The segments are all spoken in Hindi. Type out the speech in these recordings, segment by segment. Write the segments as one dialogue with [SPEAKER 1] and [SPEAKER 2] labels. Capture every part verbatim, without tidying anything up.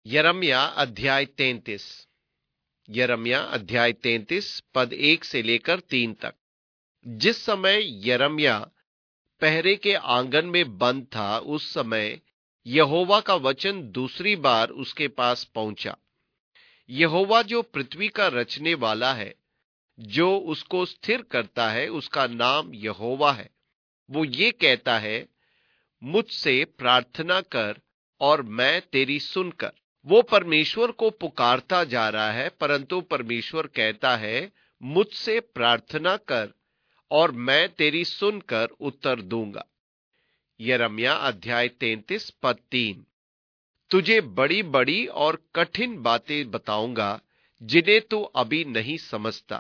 [SPEAKER 1] यिर्मयाह अध्याय तैंतीस। यिर्मयाह अध्याय तैंतीस पद एक से लेकर तीन तक। जिस समय यिर्मयाह पहरे के आंगन में बंद था, उस समय यहोवा का वचन दूसरी बार उसके पास पहुंचा। यहोवा जो पृथ्वी का रचने वाला है, जो उसको स्थिर करता है, उसका नाम यहोवा है। वो ये कहता है, मुझसे प्रार्थना कर और मैं तेरी सुनकर। वो परमेश्वर को पुकारता जा रहा है, परंतु परमेश्वर कहता है, मुझसे प्रार्थना कर और मैं तेरी सुनकर उत्तर दूंगा। यिर्मयाह अध्याय तैंतीस पद तीन। तुझे बड़ी बड़ी और कठिन बातें बताऊंगा, जिन्हें तू अभी नहीं समझता।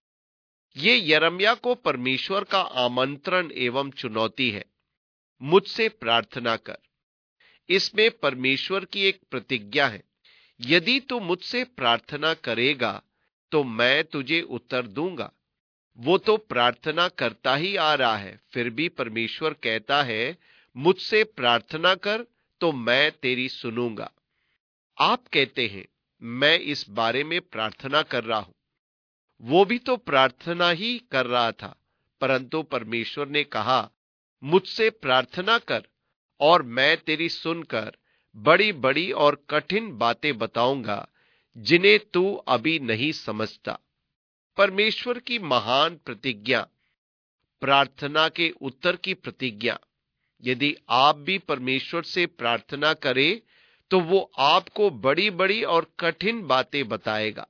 [SPEAKER 1] ये यिर्मयाह को परमेश्वर का आमंत्रण एवं चुनौती है। मुझसे प्रार्थना कर। इसमें परमेश्वर की एक प्रतिज्ञा है। यदि तू मुझसे प्रार्थना करेगा तो मैं तुझे उत्तर दूंगा। वो तो प्रार्थना करता ही आ रहा है, फिर भी परमेश्वर कहता है, मुझसे प्रार्थना कर तो मैं तेरी सुनूंगा। आप कहते हैं, मैं इस बारे में प्रार्थना कर रहा हूं। वो भी तो प्रार्थना ही कर रहा था, परंतु परमेश्वर ने कहा, मुझसे प्रार्थना कर और मैं तेरी सुनकर बड़ी बड़ी और कठिन बातें बताऊंगा, जिन्हें तू अभी नहीं समझता। परमेश्वर की महान प्रतिज्ञा, प्रार्थना के उत्तर की प्रतिज्ञा। यदि आप भी परमेश्वर से प्रार्थना करें तो वो आपको बड़ी बड़ी और कठिन बातें बताएगा।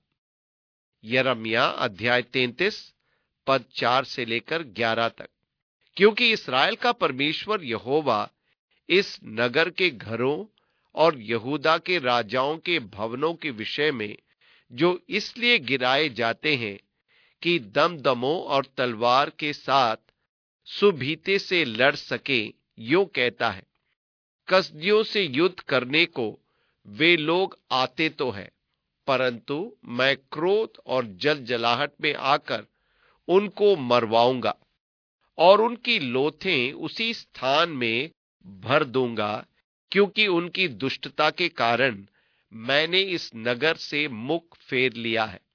[SPEAKER 1] यिर्मयाह अध्याय तैंतीस पद चार से लेकर ग्यारह तक। क्योंकि इस्राएल का परमेश्वर यहोवा इस नगर के घरों और यहूदा के राजाओं के भवनों के विषय में, जो इसलिए गिराए जाते हैं कि दमदमों और तलवार के साथ सुभीते से लड़ सके, यूं कहता है, कसदियों से युद्ध करने को वे लोग आते तो है, परंतु मैं क्रोध और जलजलाहट में आकर उनको मरवाऊंगा और उनकी लोथें उसी स्थान में भर दूंगा, क्योंकि उनकी दुष्टता के कारण मैंने इस नगर से मुख फेर लिया है।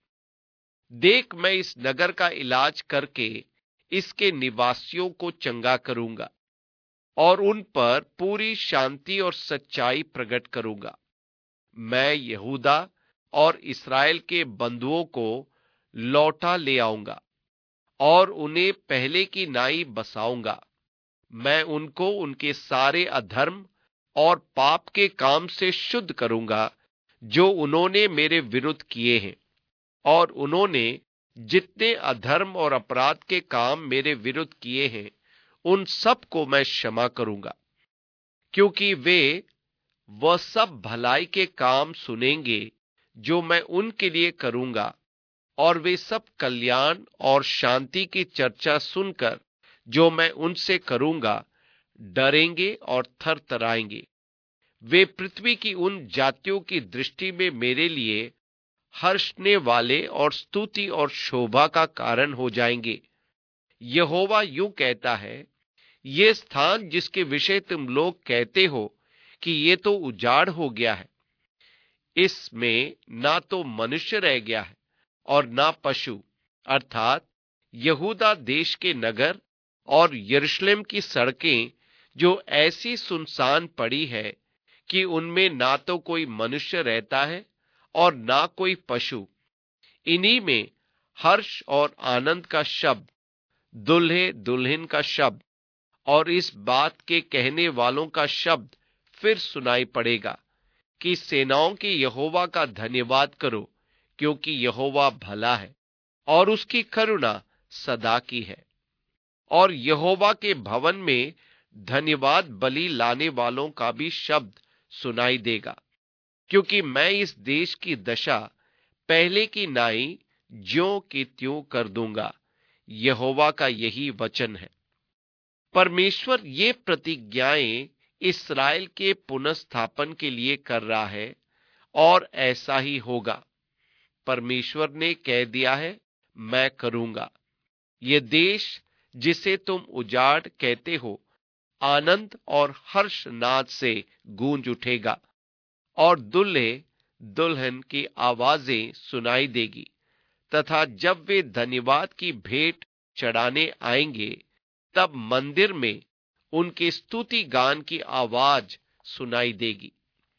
[SPEAKER 1] देख, मैं इस नगर का इलाज करके इसके निवासियों को चंगा करूंगा और उन पर पूरी शांति और सच्चाई प्रकट करूंगा। मैं यहूदा और इस्राएल के बंधुओं को लौटा ले आऊंगा और उन्हें पहले की नाई बसाऊंगा। मैं उनको उनके सारे अधर्म और पाप के काम से शुद्ध करूंगा, जो उन्होंने मेरे विरुद्ध किए हैं, और उन्होंने जितने अधर्म और अपराध के काम मेरे विरुद्ध किए हैं, उन सब को मैं क्षमा करूंगा, क्योंकि वे वह सब भलाई के काम सुनेंगे जो मैं उनके लिए करूंगा, और वे सब कल्याण और शांति की चर्चा सुनकर जो मैं उनसे करूंगा, डरेंगे और थरथराएंगे। वे पृथ्वी की उन जातियों की दृष्टि में मेरे लिए हर्षने वाले और स्तुति और शोभा का कारण हो जाएंगे। यहोवा यूं कहता है, ये स्थान जिसके विषय तुम लोग कहते हो कि ये तो उजाड़ हो गया है, इसमें ना तो मनुष्य रह गया है और ना पशु, अर्थात यहूदा देश के नगर और यरूशलेम की सड़कें जो ऐसी सुनसान पड़ी है कि उनमें ना तो कोई मनुष्य रहता है और ना कोई पशु। इन्हीं में हर्ष और आनंद का शब्द, दुल्हे दुल्हन का शब्द और इस बात के कहने वालों का शब्द फिर सुनाई पड़ेगा कि सेनाओं के यहोवा का धन्यवाद करो, क्योंकि यहोवा भला है और उसकी करुणा सदा की है। और यहोवा के भवन में धन्यवाद बलि लाने वालों का भी शब्द सुनाई देगा, क्योंकि मैं इस देश की दशा पहले की नाई ज्यों की त्यों कर दूंगा। यहोवा का यही वचन है। परमेश्वर ये प्रतिज्ञाएं इस्राएल के पुनर्स्थापन के लिए कर रहा है और ऐसा ही होगा। परमेश्वर ने कह दिया है, मैं करूंगा। ये देश जिसे तुम उजाड़ कहते हो, आनंद और हर्ष नाद से गूंज उठेगा और दुल्हे दुल्हन की आवाजें सुनाई देगी, तथा जब वे धन्यवाद की भेंट चढ़ाने आएंगे, तब मंदिर में उनके स्तुति गान की आवाज सुनाई देगी।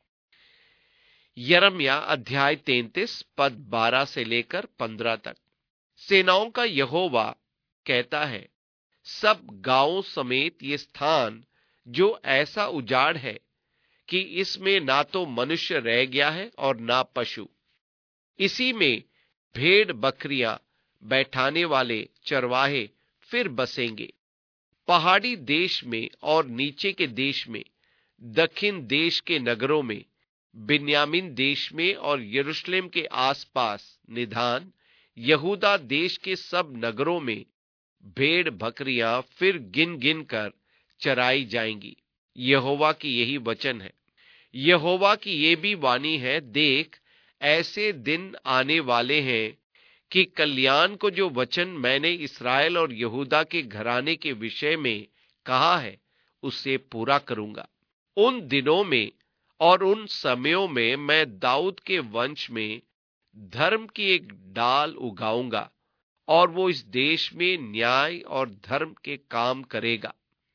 [SPEAKER 1] यिर्मयाह अध्याय तैंतीस पद बारह से लेकर पंद्रह तक। सेनाओं का यहोवा कहता है, सब गांवों समेत ये स्थान जो ऐसा उजाड़ है कि इसमें ना तो मनुष्य रह गया है और ना पशु, इसी में भेड़ बकरियां बैठाने वाले चरवाहे फिर बसेंगे। पहाड़ी देश में और नीचे के देश में, दक्षिण देश के नगरों में, बिन्यामीन देश में और यरूशलेम के आसपास निधान यहूदा देश के सब नगरों में भेड़ बकरियां फिर गिन गिन कर चराई जाएंगी। यहोवा की यही वचन है। यहोवा की ये भी वाणी है, देख ऐसे दिन आने वाले हैं कि कल्याण को जो वचन मैंने इस्राएल और यहूदा के घराने के विषय में कहा है, उसे पूरा करूंगा। उन दिनों में और उन समयों में मैं दाऊद के वंश में धर्म की एक डाल उगाऊंगा, और वो इस देश में न्याय और धर्म के काम करेगा।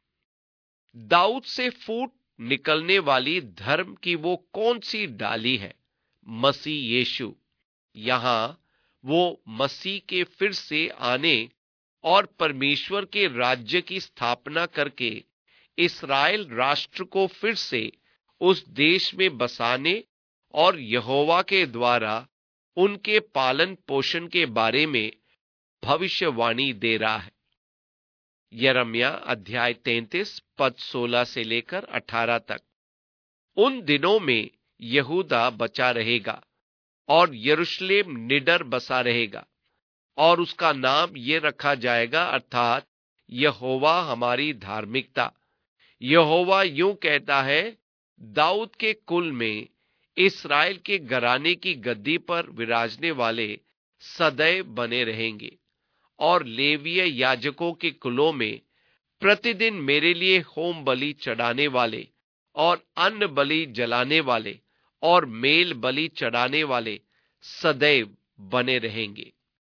[SPEAKER 1] दाऊद से फूट निकलने वाली धर्म की वो कौन सी डाली है? मसीह यीशु। यहां वो मसीह के फिर से आने और परमेश्वर के राज्य की स्थापना करके इस्राएल राष्ट्र को फिर से उस देश में बसाने और यहोवा के द्वारा उनके पालन पोषण के बारे में भविष्यवाणी दे रहा है। यिर्मयाह अध्याय तैंतीस पद सोलह से लेकर अठारह तक। उन दिनों में यहूदा बचा रहेगा और यरूशलेम निडर बसा रहेगा, और उसका नाम ये रखा जाएगा, अर्थात यहोवा हमारी धार्मिकता। यहोवा यूं कहता है, दाऊद के कुल में इस्राएल के घराने की गद्दी पर विराजने वाले सदैव बने रहेंगे, और लेवीय याजकों के कुलों में प्रतिदिन मेरे लिए होम बलि चढ़ाने वाले और अन्न बलि जलाने वाले और मेल बलि चढ़ाने वाले सदैव बने रहेंगे।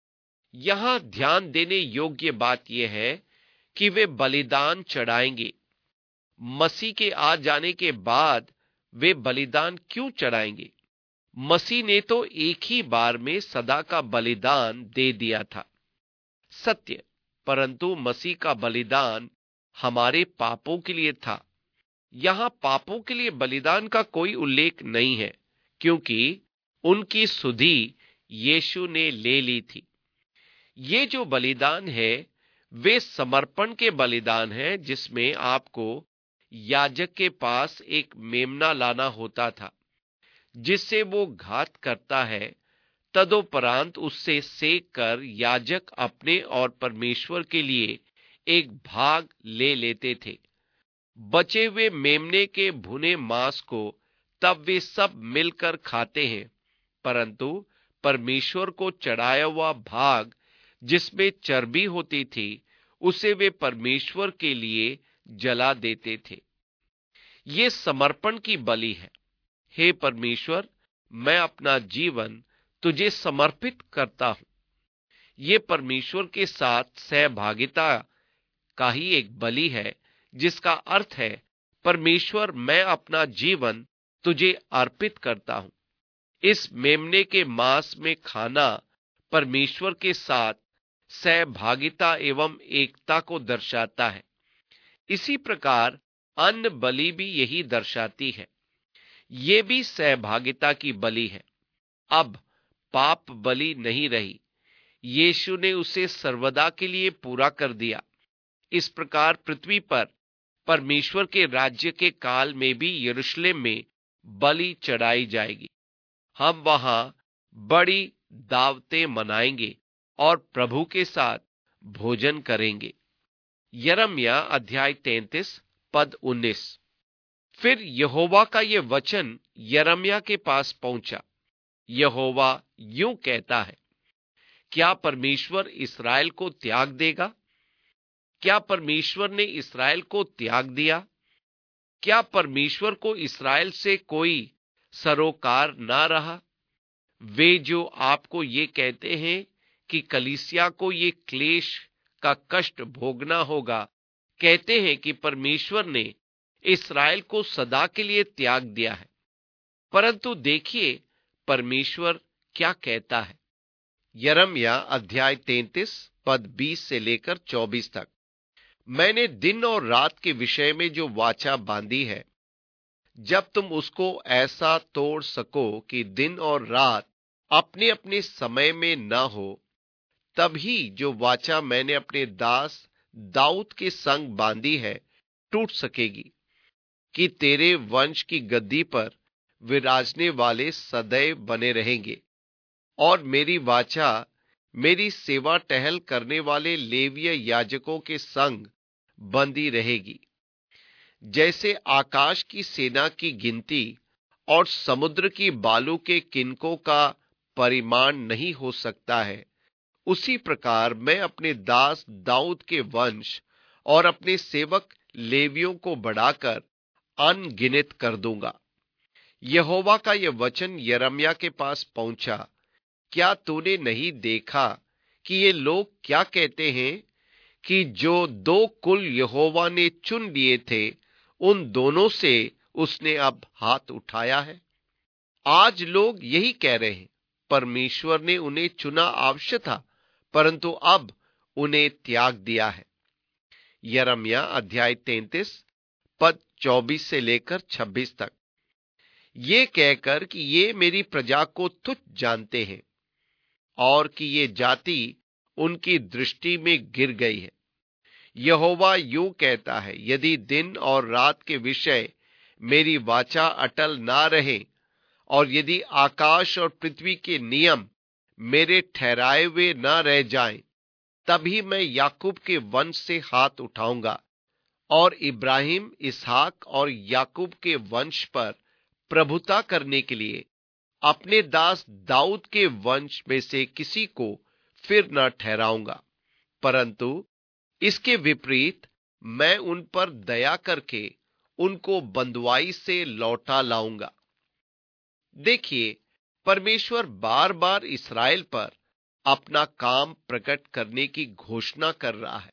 [SPEAKER 1] यहां ध्यान देने योग्य बात यह है कि वे बलिदान चढ़ाएंगे। मसीह के आ जाने के बाद वे बलिदान क्यों चढ़ाएंगे? मसीह ने तो एक ही बार में सदा का बलिदान दे दिया था। सत्य, परंतु मसीह का बलिदान हमारे पापों के लिए था। यहां पापों के लिए बलिदान का कोई उल्लेख नहीं है, क्योंकि उनकी सुधि यीशु ने ले ली थी। ये जो बलिदान है, वे समर्पण के बलिदान है, जिसमें आपको याजक के पास एक मेमना लाना होता था, जिससे वो घात करता है। तदोपरांत उससे सेक कर याजक अपने और परमेश्वर के लिए एक भाग ले लेते थे। बचे हुए मेमने के भुने मांस को तब वे सब मिलकर खाते हैं, परंतु परमेश्वर को चढ़ाया हुआ भाग जिसमें चर्बी होती थी, उसे वे परमेश्वर के लिए जला देते थे। ये समर्पण की बलि है। हे परमेश्वर, मैं अपना जीवन तुझे समर्पित करता हूं। ये परमेश्वर के साथ सहभागिता का ही एक बलि है, जिसका अर्थ है, परमेश्वर, मैं अपना जीवन तुझे अर्पित करता हूं। इस मेमने के मांस में खाना परमेश्वर के साथ सहभागिता एवं एकता को दर्शाता है। इसी प्रकार अन्न बलि भी यही दर्शाती है। ये भी सहभागिता की बलि है। अब पाप बलि नहीं रही। यीशु ने उसे सर्वदा के लिए पूरा कर दिया। इस प्रकार पृथ्वी पर परमेश्वर के राज्य के काल में भी यरूशलेम में बलि चढ़ाई जाएगी। हम वहां बड़ी दावतें मनाएंगे और प्रभु के साथ भोजन करेंगे। यिर्मयाह अध्याय तैंतीस पद उन्नीस। फिर यहोवा का यह वचन यिर्मयाह के पास पहुंचा। यहोवा यूं कहता है, क्या परमेश्वर इस्राएल को त्याग देगा? क्या परमेश्वर ने इस्राएल को त्याग दिया? क्या परमेश्वर को इस्राएल से कोई सरोकार ना रहा? वे जो आपको ये कहते हैं कि कलीसिया को ये क्लेश का कष्ट भोगना होगा, कहते हैं कि परमेश्वर ने इस्राएल को सदा के लिए त्याग दिया है। परंतु देखिए परमेश्वर क्या कहता है। यिर्मयाह अध्याय तैंतीस पद बीस से लेकर चौबीस तक। मैंने दिन और रात के विषय में जो वाचा बांधी है, जब तुम उसको ऐसा तोड़ सको कि दिन और रात अपने अपने समय में न हो, तभी जो वाचा मैंने अपने दास दाऊद के संग बांधी है टूट सकेगी, कि तेरे वंश की गद्दी पर विराजने वाले सदैव बने रहेंगे, और मेरी वाचा मेरी सेवा टहल करने वाले लेवीय याजकों के संग बंधी रहेगी। जैसे आकाश की सेना की गिनती और समुद्र की बालू के किनकों का परिमाण नहीं हो सकता है, उसी प्रकार मैं अपने दास दाऊद के वंश और अपने सेवक लेवियों को बढ़ाकर अनगिनत कर दूंगा। यहोवा का यह वचन यिर्मयाह के पास पहुंचा। क्या तूने नहीं देखा कि ये लोग क्या कहते हैं कि जो दो कुल यहोवा ने चुन लिए थे, उन दोनों से उसने अब हाथ उठाया है। आज लोग यही कह रहे हैं, परमेश्वर ने उन्हें चुना अवश्य था, परंतु अब उन्हें त्याग दिया है। यिर्मयाह अध्याय तैंतीस पद चौबीस से लेकर छब्बीस तक। ये कहकर कि ये मेरी प्रजा को तुच्छ जानते हैं और कि ये जाति उनकी दृष्टि में गिर गई है, यहोवा यूं कहता है, यदि दिन और रात के विषय मेरी वाचा अटल ना रहे, और यदि आकाश और पृथ्वी के नियम मेरे ठहराए हुए न रह जाएं, तभी मैं याकूब के वंश से हाथ उठाऊंगा और इब्राहिम, इसहाक और याकूब के वंश पर प्रभुता करने के लिए अपने दास दाऊद के वंश में से किसी को फिर न ठहराऊंगा। परंतु इसके विपरीत मैं उन पर दया करके उनको बंधुआई से लौटा लाऊंगा। देखिए, परमेश्वर बार बार इस्राएल पर अपना काम प्रकट करने की घोषणा कर रहा है।